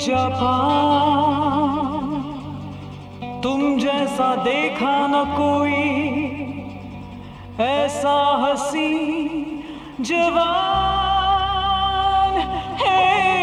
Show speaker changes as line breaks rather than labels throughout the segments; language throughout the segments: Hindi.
जापान, तुम जैसा देखा न कोई, ऐसा हंसी जवान है।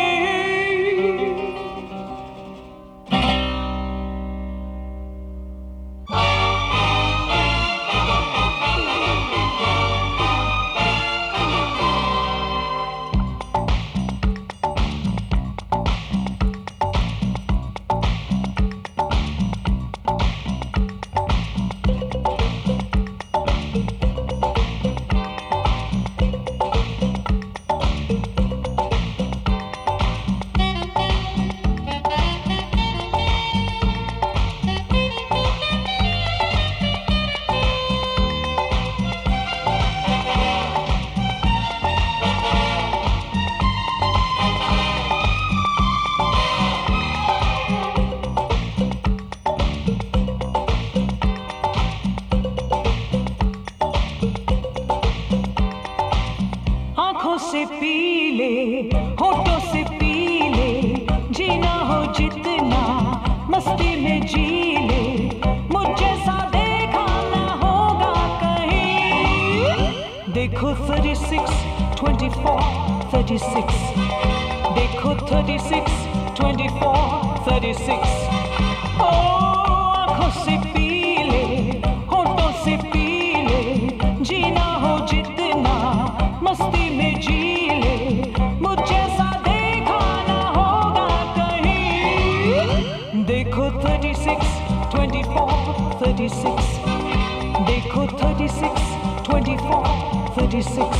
से पीले होठों से पीले, जीना हो जितना मस्ती में जी ले, मुझ जैसा देखा ना होगा कहीं। देखो 36, 24, 36, देखो 36, 24, 36। ओ आंखों से पीले होठों से पीले, जीना हो जितना मस्ती में जी ले, मुझ जैसा देखा ना होगा कहीं। देखो 36, 24, 36, देखो 36, 24, 36।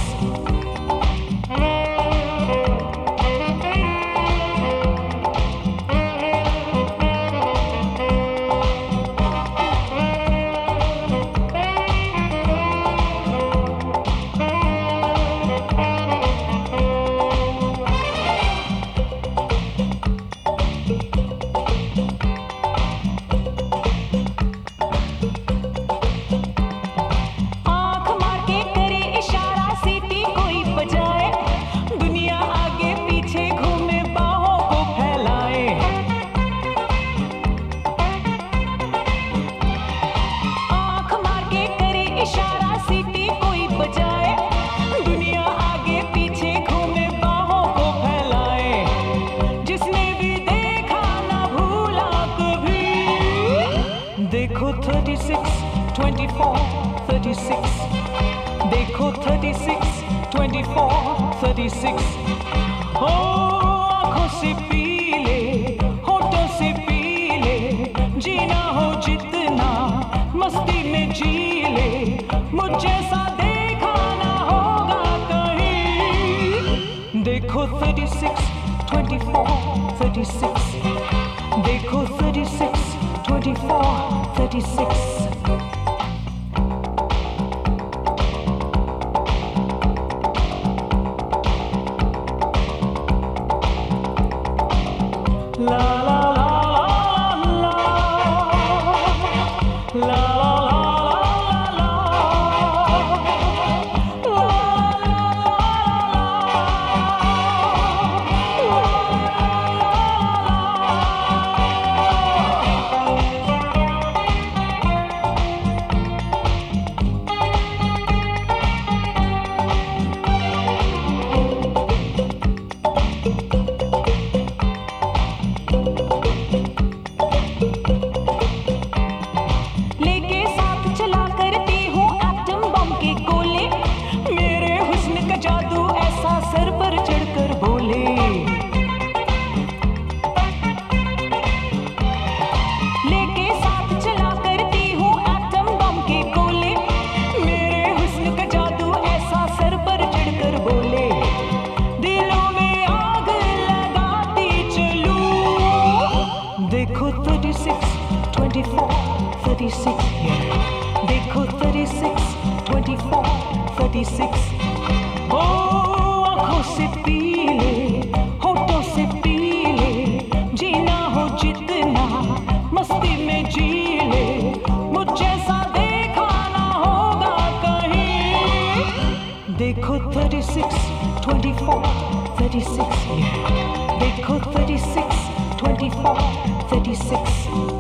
देखो 36, 24, 36, देखो 36, 24, 36। ओ आंखों से पीले होठों से पीले, जीना हो जितना मस्ती में जी ले, मुझ जैसा देखा ना होगा कहीं। देखो 36, 24, 36, देखो 36, 24, 36। La la la la la la देखो 36, 24, 36, देखो 36, 24, 36। ओ आंखों से पीले होठों से पीले, जीना हो जितना मस्ती में जी ले, मुझ जैसा देखा ना होगा कहीं। देखो 36, 24, 36, देखो 36, 24, 36.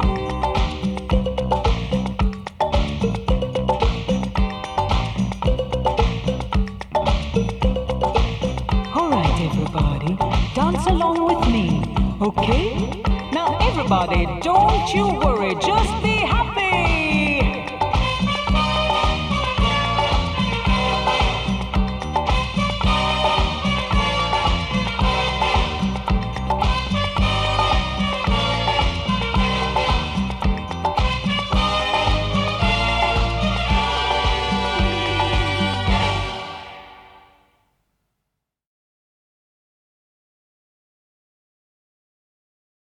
Alright, everybody, dance along with me, okay? Now, everybody, don't you worry, just be